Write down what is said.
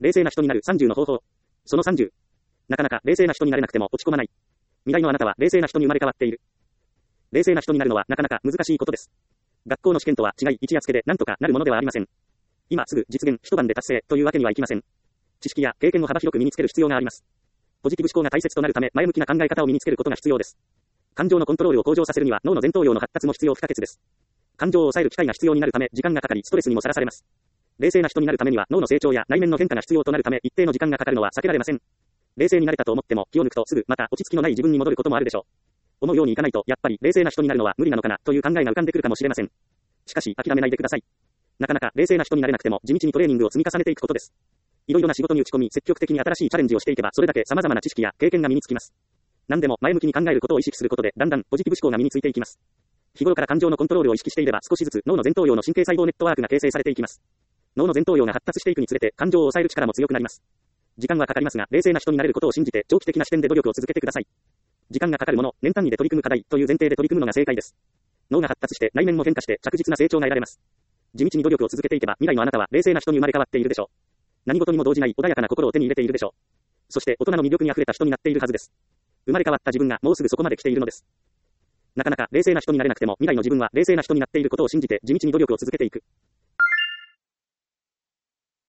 冷静な人になる30の方法。その30。なかなか冷静な人になれなくても落ち込まない。未来のあなたは冷静な人に生まれ変わっている。冷静な人になるのはなかなか難しいことです。学校の試験とは違い一夜漬けで何とかなるものではありません。今すぐ実現一晩で達成というわけにはいきません。知識や経験を幅広く身につける必要があります。ポジティブ思考が大切となるため前向きな考え方を身につけることが必要です。感情のコントロールを向上させるには脳の前頭葉の発達も必要不可欠です。感情を抑える機会が必要になるため時間がかかりストレスにもさらされます。冷静な人になるためには脳の成長や内面の変化が必要となるため一定の時間がかかるのは避けられません。冷静になれたと思っても気を抜くとすぐまた落ち着きのない自分に戻ることもあるでしょう。思うようにいかないとやっぱり冷静な人になるのは無理なのかなという考えが浮かんでくるかもしれません。しかし諦めないでください。なかなか冷静な人になれなくても地道にトレーニングを積み重ねていくことです。いろいろな仕事に打ち込み積極的に新しいチャレンジをしていけばそれだけ様々な知識や経験が身につきます。何でも前向きに考えることを意識することでだんだんポジティブ思考が身についていきます。日頃から感情のコントロールを意識していれば少しずつ脳の前頭葉の神経細胞ネットワークが形成されていきます。脳の前頭葉が発達していくにつれて感情を抑える力も強くなります。時間はかかりますが冷静な人になれることを信じて長期的な視点で努力を続けてください。時間がかかるもの、年単位で取り組む課題という前提で取り組むのが正解です。脳が発達して内面も変化して着実な成長が得られます。地道に努力を続けていけば未来のあなたは冷静な人に生まれ変わっているでしょう。何事にも動じない穏やかな心を手に入れているでしょう。そして大人の魅力に溢れた人になっているはずです。生まれ変わった自分がもうすぐそこまで来ているのです。なかなか冷静な人になれなくても未来の自分は冷静な人になっていることを信じて地道に努力を続けていく。